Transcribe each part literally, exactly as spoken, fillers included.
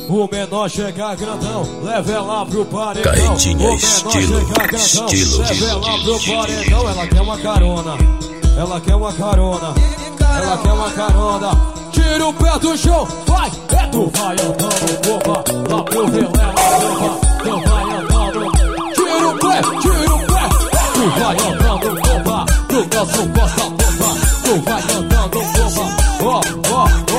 O menor chega grandão, leva ela pro paredão. Carretinha, estilo, estilo, leva ela pro paredão. Ela quer uma carona, ela quer uma carona, ela quer uma carona. Tira o pé do chão, vai, é tu vai andando, boba, lá pro Vilela, boba, tu vai andando. Tira o pé, tira o pé, tu vai andando, boba, tu nosso costa, boba, tu vai andando, boba, ó, ó, ó.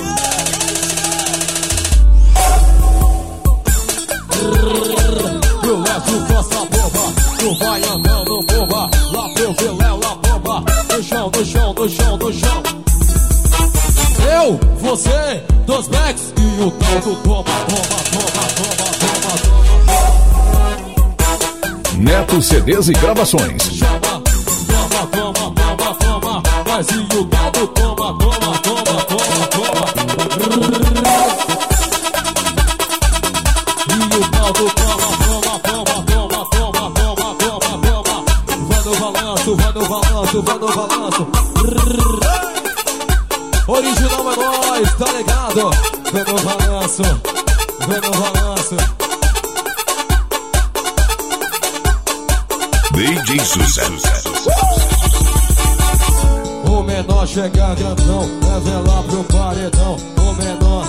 Eu levo costa, boba, tu vai andando, boba, lá pro Vilela, boba, no chão, no chão, no chão, no chão. Eu, você, dos backs e o tal do toma, toma, toma, toma, toma, toma. Neto C Ds e gravações. Chama, toma, toma, toma, toma. Mas e o tal do toma, toma, toma, toma, toma. E o tal do toma, toma, toma, toma, toma, toma, toma, toma. Vai no balanço, vai no balanço, vai no balanço. Original é nóis, tá ligado? Vem no balanço, vem no balanço. D J Sucesso. O menor chega grandão, leva ela pro paredão. O menor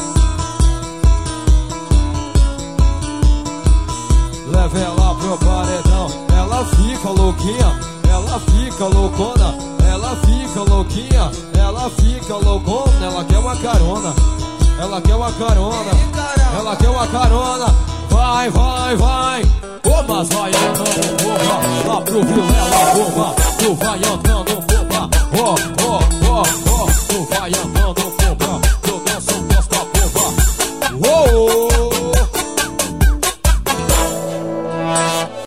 leva ela pro paredão. Ela fica louquinha, ela fica loucona. Ela fica louquinha, ela fica loucona. Ela quer uma carona, ela quer uma carona, ela quer uma carona. Vai, vai, vai, ô, mas vai andando, boba, lá pro Vilela, boba, tu vai andando, boba, ó, ó, ó, ó, tu vai andando, boba.